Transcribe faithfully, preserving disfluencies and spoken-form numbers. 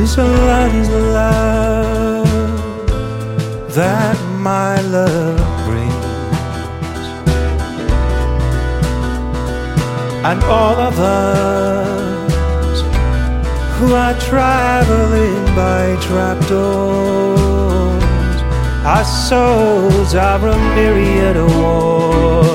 one's love that my love brings, and all of us who are traveling by trapdoors, our souls are a myriad of wars.